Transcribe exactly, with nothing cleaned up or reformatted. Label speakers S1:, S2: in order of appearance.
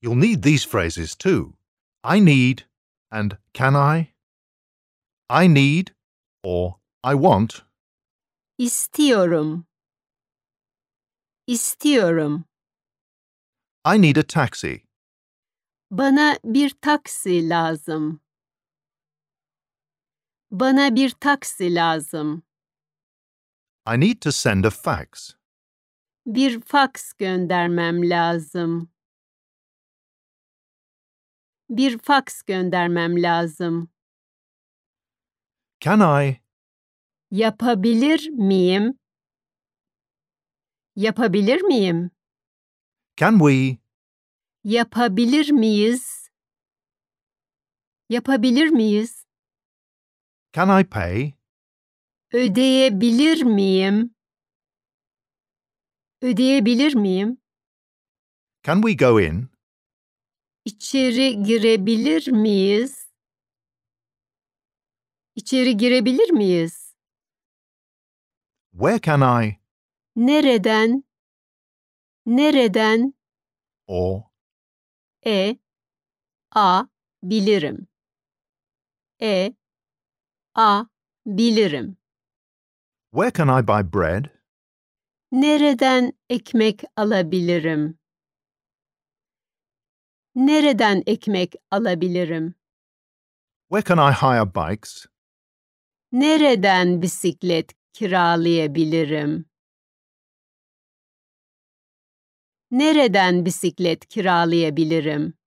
S1: You'll need these phrases too. I need and can I? I need or I want.
S2: İstiyorum. İstiyorum.
S1: I need a taxi.
S2: Bana bir taksi lazım. Bana bir taksi lazım.
S1: I need to send a fax.
S2: Bir faks göndermem lazım. Bir faks göndermem lazım.
S1: Can I?
S2: Yapabilir miyim? Yapabilir miyim?
S1: Can we?
S2: Yapabilir miyiz? Yapabilir miyiz?
S1: Can I pay?
S2: Ödeyebilir miyim? Ödeyebilir miyim?
S1: Can we go in?
S2: İçeri girebilir miyiz? İçeri girebilir miyiz?
S1: Where can I?
S2: Nereden? Nereden?
S1: Or
S2: E, a, bilirim. E, a, bilirim.
S1: where can I buy bread?
S2: Nereden ekmek alabilirim? Nereden ekmek alabilirim?
S1: Where can I hire bikes?
S2: Nereden bisiklet kiralayabilirim? Nereden bisiklet kiralayabilirim?